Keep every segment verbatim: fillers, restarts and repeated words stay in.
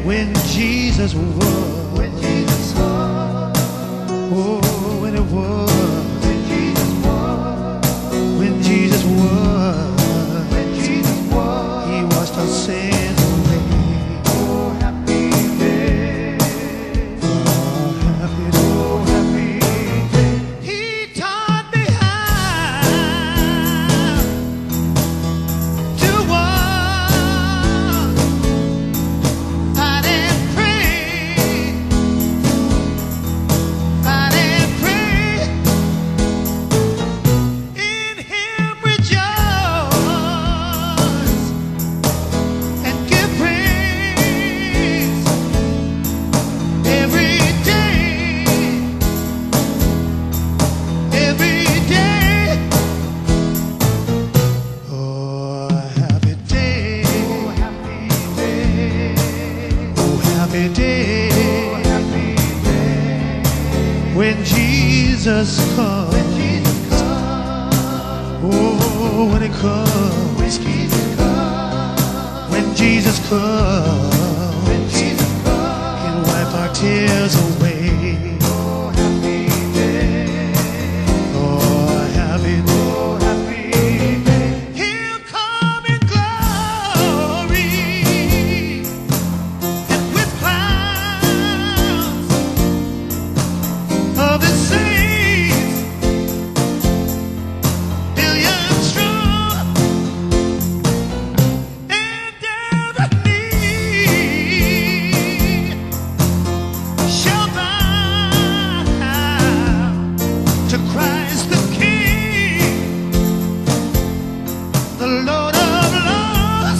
When Jesus was, when Jesus was, oh, when it was, when Jesus was, when Jesus was, when Jesus was, He washed our sins away. oh happy day, Oh, happy day. oh happy day. He taught me how to walk, fight and pray, fight and pray. In Him rejoice and give praise every day, every day. Oh, happy day, Oh happy day, oh, happy day, oh happy day. when Jesus comes. Jesus comes, Oh, when it comes, when Jesus comes, when Jesus comes, when Jesus comes, He'll wipe our tears away. oh happy day, Oh, happy day. oh happy day. He'll come in glory and with clouds of His saints, billions strong, and every knee shall bow to Christ the King, the Lord of Lords.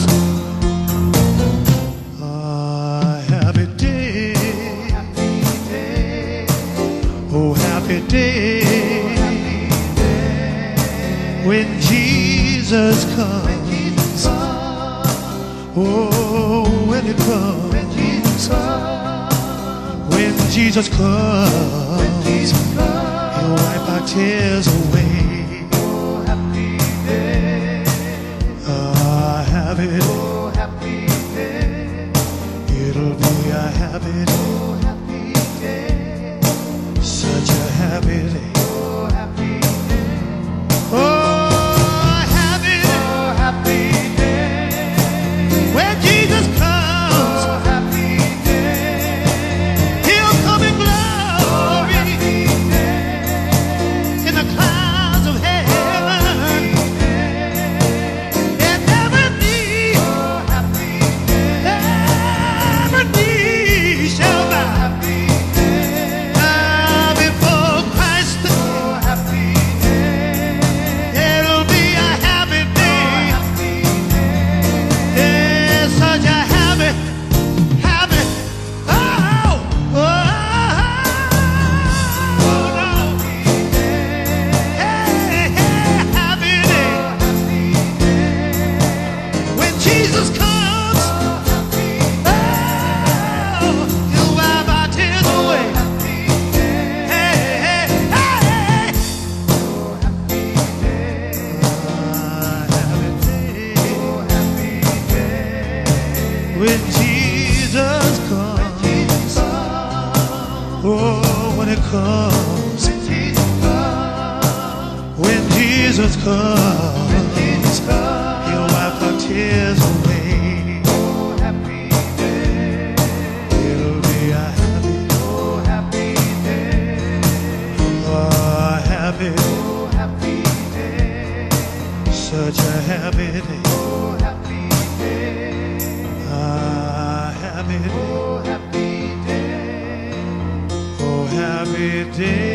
Ah, happy day, Happy day, oh, happy day, happy day. when Jesus comes. Jesus comes, Oh, when it comes, when Jesus comes, when Jesus comes, Jesus comes, He'll wipe our tears away. oh happy day, Ah, happy day, oh happy day, it'll be a happy day, oh happy day, such a happy day. oh happy day, Oh, happy day, oh happy day, when Jesus comes, oh happy day, He'll come in oh glory happy day, in the clouds of heaven, and every knee, oh happy day, every knee shall bow happy day, bow before Christ. oh happy day, It'll be a happy day. happy day, It's such a happy, happy, oh, oh, oh, no. Hey, hey, happy day. happy day, When Jesus comes, oh, He'll wipe our tears away. happy day, Hey, hey, hey, oh happy day, ah, happy day. oh happy day. When Jesus comes, Jesus comes, oh, when it comes, when Jesus comes, when Jesus comes, Jesus comes, He'll wipe our tears away. oh happy day, It'll be a happy, oh happy day, oh, happy, oh happy day, such a happy day. oh happy day, Ah, happy day, oh happy day. oh, happy day.